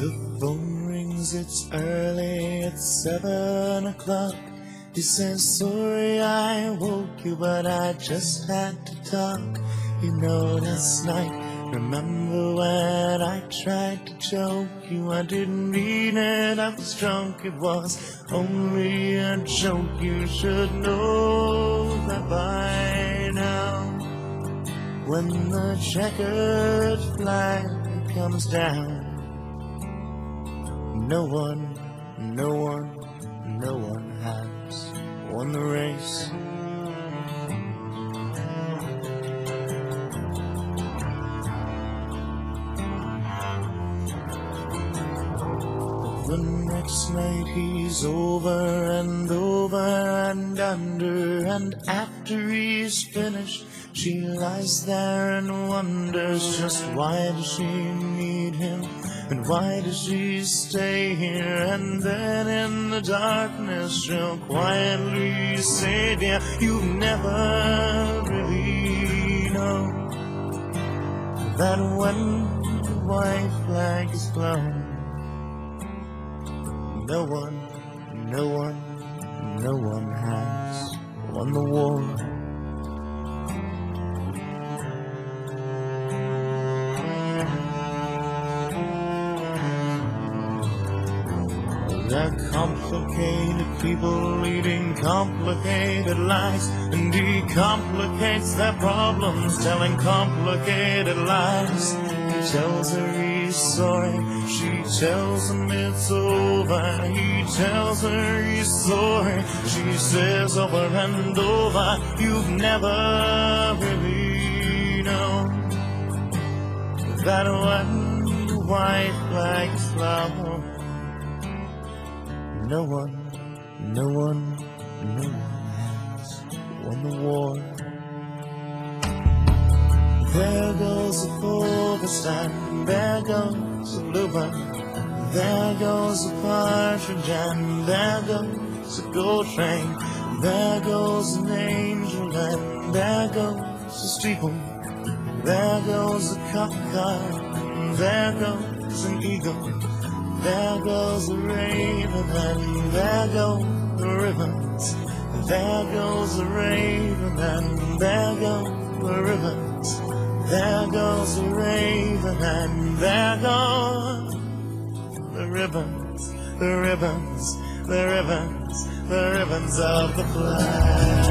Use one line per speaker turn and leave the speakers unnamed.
The phone rings, it's early, it's 7 o'clock. He says, sorry I woke you, but I just had to talk. You know, last night, remember when I tried to choke you? I didn't mean it, I was drunk, it was only a joke. You should know that by now. When the checkered flag comes down, no one has won the race. The next night he's over and under, and after he's finished, she lies there and wonders just why does she need him, and why does she stay here? And then in the darkness she'll quietly say, dear, you've never really known that when the white flag is flown, no one has won the war. They're complicated people leading complicated lives, and he complicates their problems, telling complicated lies. He tells her he's sorry, she tells him it's over. He tells her he's sorry, she says over and over, you've never really known that when the white flag's flown, no one has won the war. There goes a forest and there goes a bluebird, there goes a partridge and there goes a gold train, there goes an angel and there goes a steeple, there goes a cockart and there goes an eagle, there goes a raven and there go the ribbons, there goes a raven and there go the ribbons, there goes a raven and there go the ribbons, the ribbons, the ribbons, the ribbons of the flag.